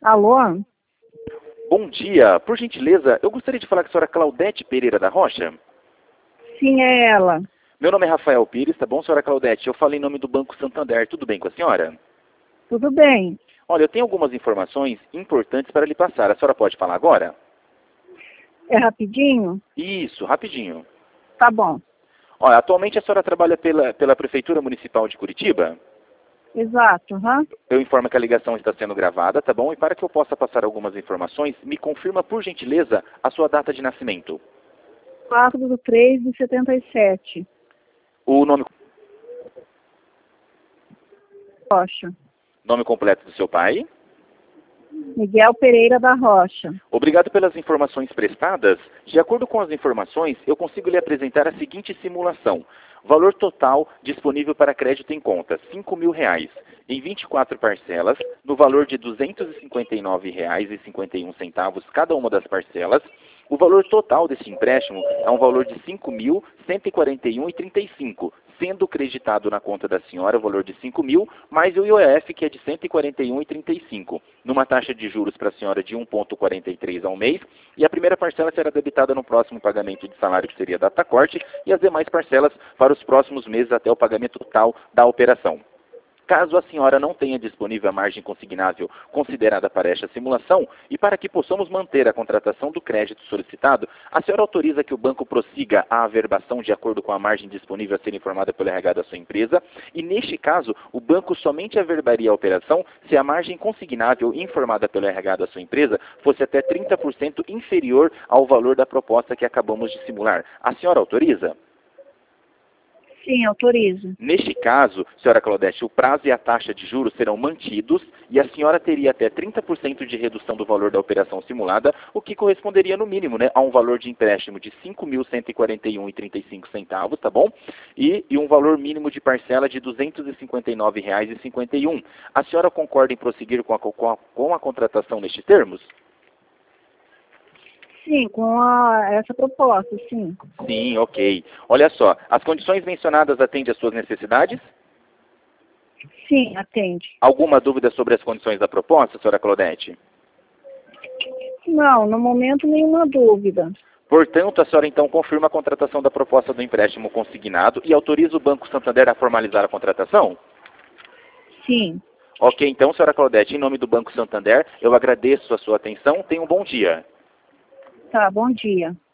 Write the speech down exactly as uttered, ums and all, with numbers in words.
Alô? Bom dia. Por gentileza, eu gostaria de falar com a senhora Claudete Pereira da Rocha. Sim, é ela. Meu nome é Rafael Pires, tá bom, senhora Claudete? Eu falei em nome do Banco Santander. Tudo bem com a senhora? Tudo bem. Olha, eu tenho algumas informações importantes para lhe passar. A senhora pode falar agora? É rapidinho? Isso, rapidinho. Tá bom. Olha, atualmente a senhora trabalha pela, pela Prefeitura Municipal de Curitiba? Exato, aham. Eu informo que a ligação está sendo gravada, tá bom? E para que eu possa passar algumas informações, me confirma, por gentileza, a sua data de nascimento. quatro do três de setenta e sete. O nome, Rocha. nome completo do seu pai. Miguel Pereira da Rocha. Obrigado pelas informações prestadas. De acordo com as informações, eu consigo lhe apresentar a seguinte simulação. Valor total disponível para crédito em conta, cinco mil reais, em vinte e quatro parcelas, no valor de duzentos e cinquenta e nove reais e cinquenta e um centavos cada uma das parcelas. O valor total desse empréstimo é um valor de cinco mil cento e quarenta e um reais e trinta e cinco centavos, sendo creditado na conta da senhora o valor de cinco mil, mais o I O F, que é de cento e quarenta e um reais e trinta e cinco centavos, numa taxa de juros para a senhora de um vírgula quarenta e três ao mês, e a primeira parcela será debitada no próximo pagamento de salário, que seria data corte, e as demais parcelas para os próximos meses até o pagamento total da operação. Caso a senhora não tenha disponível a margem consignável considerada para esta simulação, e para que possamos manter a contratação do crédito solicitado, a senhora autoriza que o banco prossiga a averbação de acordo com a margem disponível a ser informada pelo R H da sua empresa, e neste caso, o banco somente averbaria a operação se a margem consignável informada pelo R H da sua empresa fosse até trinta por cento inferior ao valor da proposta que acabamos de simular. A senhora autoriza? Sim, autorizo. Neste caso, senhora Claudete, o prazo e a taxa de juros serão mantidos e a senhora teria até trinta por cento de redução do valor da operação simulada, o que corresponderia no mínimo, né, a um valor de empréstimo de cinco mil cento e quarenta e um reais e trinta e cinco centavos, tá bom? E, e um valor mínimo de parcela de duzentos e cinquenta e nove reais e cinquenta e um centavos. A senhora concorda em prosseguir com a, com a, com a contratação nestes termos? Sim, com a, essa proposta, sim. Sim, ok. Olha só, as condições mencionadas atendem às suas necessidades? Sim, atende. Alguma dúvida sobre as condições da proposta, senhora Claudete? Não, no momento nenhuma dúvida. Portanto, a senhora então confirma a contratação da proposta do empréstimo consignado e autoriza o Banco Santander a formalizar a contratação? Sim. Ok, então, senhora Claudete, em nome do Banco Santander, eu agradeço a sua atenção. Tenha um bom dia. Tá, bom dia.